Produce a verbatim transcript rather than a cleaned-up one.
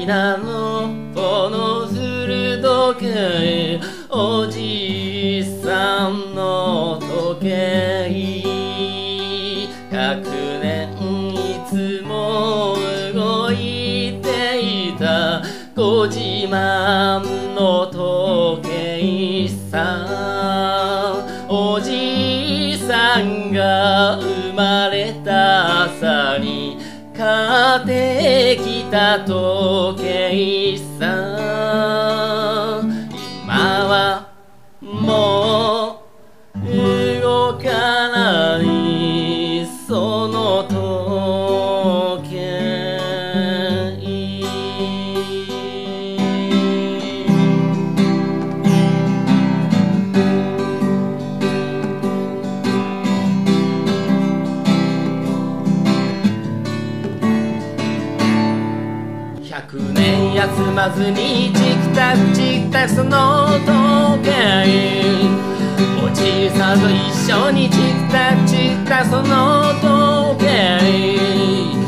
なのこの古時計、おじさんの時計、百年いつも動いていたご自慢の時計さ。おじさんが生まれた朝に買ってきた時計さ。今はもう動かないその時計。百年休まずにチクタクチクタクその時計、おじいさんと一緒にチクタクチクタクその時計、